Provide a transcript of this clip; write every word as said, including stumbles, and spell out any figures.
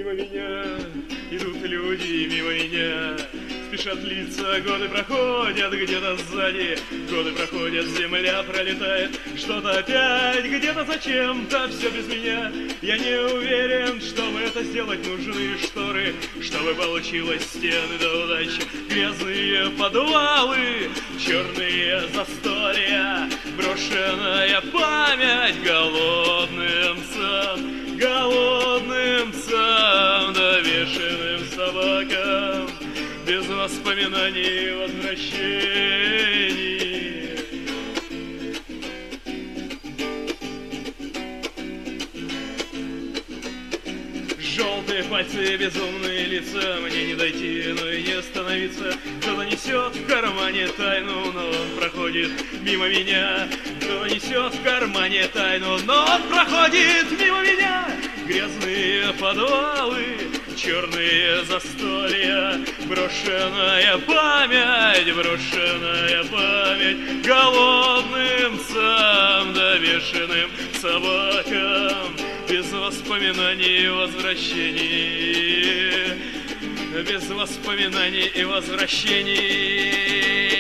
Мимо меня идут люди, мимо меня спешат лица, годы проходят где-то сзади, годы проходят, земля пролетает, что-то опять, где-то зачем-то, все без меня. Я не уверен, чтобы это сделать, нужны шторы, чтобы получилось стены до удачи, грязные подвалы, черные застолья, брошенная память голодным псам, голодным псам, довешенным собакам, без воспоминаний и возвращений. Желтые пальцы, безумные лица, мне не дойти, но и не остановиться. Кто-то несет в кармане тайну, но он проходит мимо меня. Кто-то несет в кармане тайну, но он проходит мимо меня. Грязные подвалы, черные застолья, брошенная память, брошенная память голодным псам, довешенным собакам, без воспоминаний и возвращений, без воспоминаний и возвращений.